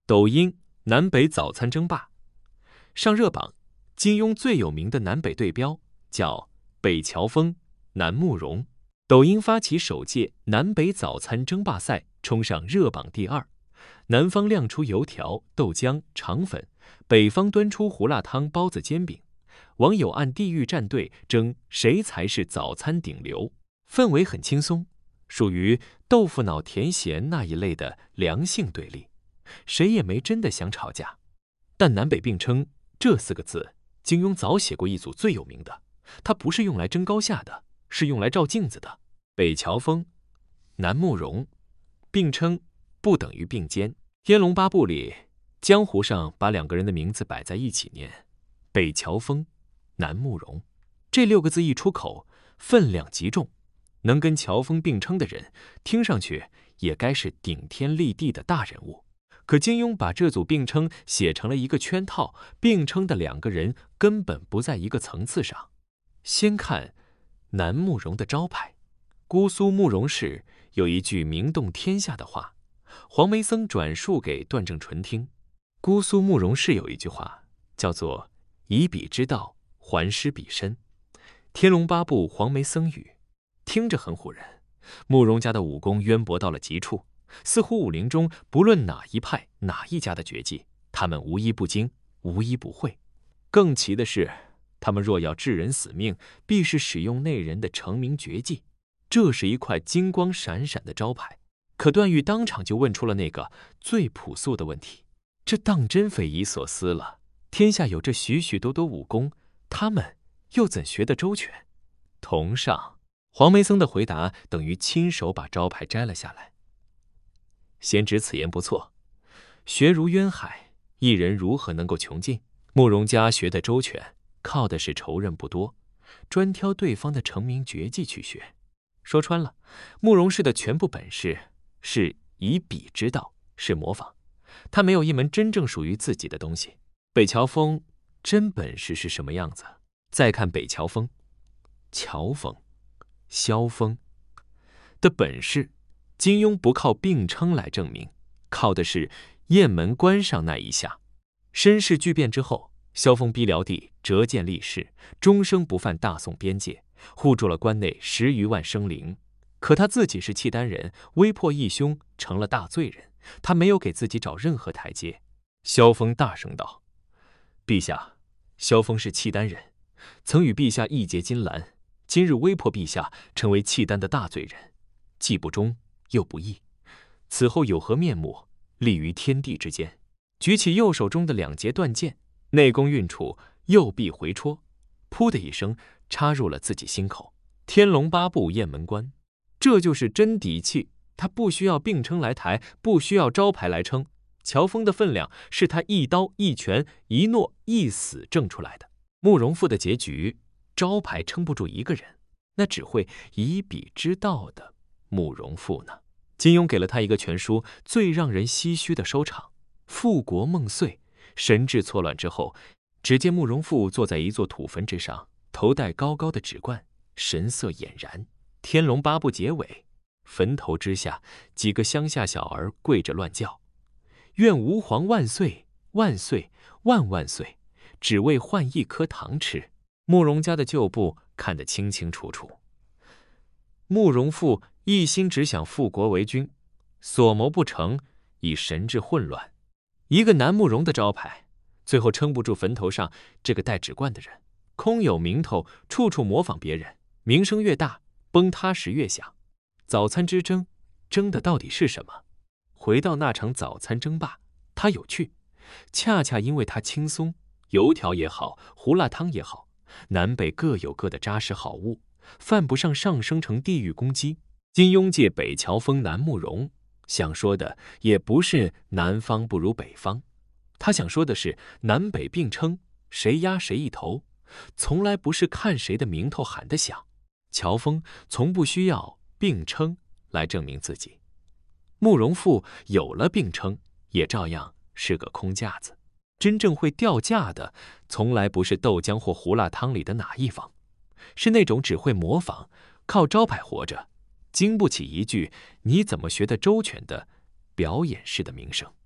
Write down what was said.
抖音南北早餐争霸上热榜，金庸最有名的南北对标叫北乔峰、南慕容。抖音发起首届南北早餐争霸赛，冲上热榜第2。南方亮出油条、豆浆、肠粉，北方端出胡辣汤、包子、煎饼。网友按地域站队争谁才是早餐顶流，氛围很轻松，属于豆腐脑甜咸那一类的良性对立，谁也没真的想吵架。但南北并称这4个字，金庸早写过一组最有名的，它不是用来争高下的，是用来照镜子的。北乔峰、南慕容，并称不等于并肩。天龙八部里，江湖上把2个人的名字摆在一起念，北乔峰、南慕容，这6个字一出口，分量极重，能跟乔峰并称的人，听上去也该是顶天立地的大人物。可金庸把这组并称写成了一个圈套，并称的2个人根本不在一个层次上。先看南慕容的招牌，姑苏慕容氏有一句名动天下的话，黄梅僧转述给段正淳听。姑苏慕容氏有一句话叫做以彼之道还施彼身，天龙八部黄梅僧语，听着很唬人。慕容家的武功渊博到了极处，似乎武林中不论哪一派哪一家的绝技，他们无一不精，无一不会。更奇的是，他们若要治人死命，必是使用那人的成名绝技，这是一块金光闪闪的招牌。可段誉当场就问出了那个最朴素的问题，这当真匪夷所思了。天下有这许许多多武功，他们又怎学得周全？同上，黄梅僧的回答等于亲手把招牌摘了下来。贤侄此言不错，学如渊海，一人如何能够穷尽？慕容家学得周全，靠的是仇人不多，专挑对方的成名绝技去学。说穿了，慕容氏的全部本事是以彼之道，是模仿，他没有一门真正属于自己的东西。北乔峰真本事是什么样子？再看北乔峰、乔峰、萧峰的本事，金庸不靠并称来证明，靠的是雁门关上那一下。身世巨变之后，萧峰逼辽帝折剑立誓，终生不犯大宋边界，护住了关内10余万生灵。可他自己是契丹人，威迫义兄，成了大罪人，他没有给自己找任何台阶。萧峰大声道：“陛下，萧峰是契丹人，曾与陛下义结金兰，今日威迫陛下成为契丹的大罪人，既不忠又不义，此后有何面目立于天地之间？”举起右手中的2节断剑，内功运处，右臂回戳，噗的一声插入了自己心口。天龙八部雁门关，这就是真底气。他不需要并称来抬，不需要招牌来撑。乔峰的分量是他一刀一拳一诺一死挣出来的。慕容复的结局，招牌撑不住一个人，那只会以彼之道的慕容复呢？金庸给了他一个全书最让人唏嘘的收场。复国梦碎，神志错乱之后，只见慕容复坐在一座土坟之上，头戴高高的纸冠，神色俨然。天龙八部结尾，坟头之下，几个乡下小儿跪着乱叫：“愿吾皇万岁，万岁，万万岁！只为换一颗糖吃。”慕容家的旧部看得清清楚楚。慕容复一心只想复国为君，所谋不成，已神志混乱。一个南慕容的招牌，最后撑不住坟头上这个戴纸冠的人，空有名头，处处模仿别人，名声越大，崩塌时越响。早餐之争，争的到底是什么？回到那场早餐争霸，它有趣，恰恰因为它轻松，油条也好，胡辣汤也好，南北各有各的扎实好物，犯不上上升成地域攻击。金庸借北乔峰、南慕容，想说的也不是南方不如北方，他想说的是南北并称，谁压谁一头，从来不是看谁的名头喊得响。乔峰从不需要并称来证明自己，慕容复有了并称，也照样是个空架子。真正会掉价的，从来不是豆浆或胡辣汤里的哪一方，是那种只会模仿，靠招牌活着，经不起一句“你怎么学得周全”的表演式的名声。